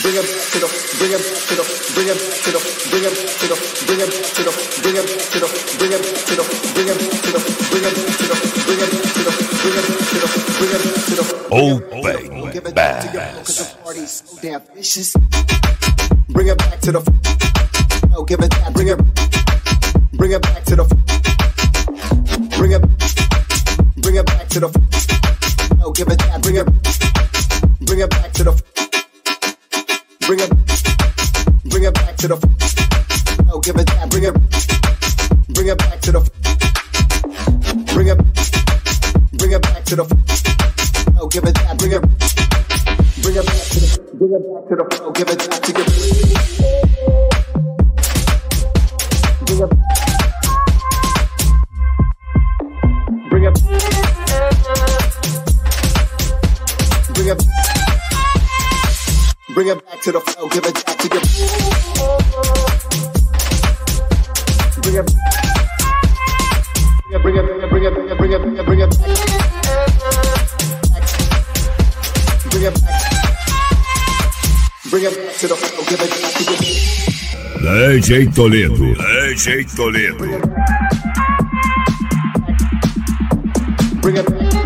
bring it back to the, bring it back to the, bring it back to the, bring it back to the, bring it back to the, bring it back to the, bring it back to the, bring it back to the, bring it back to the, bring it back to the, bring it back to the, bring it back to the. Open Bass. So damn vicious. Bring it back to the. Oh, give it that. Bring it back to the. Bring it back to the. Oh, give it that. Bring it back to the. Bring it back to the. Oh, give it that. Bring it back to the. Bring it back to the. Oh, give it that. Bring it back to the. Bring it back to the. Oh, give it that. Bring it. Bring it. Bring it. Bring it. Bring it back to the flow, give it back to your. Bring it. Bring it back. Bring it back. Bring it back to the flow, give it back to your. DJ Toledo. DJ Toledo. Bring it back.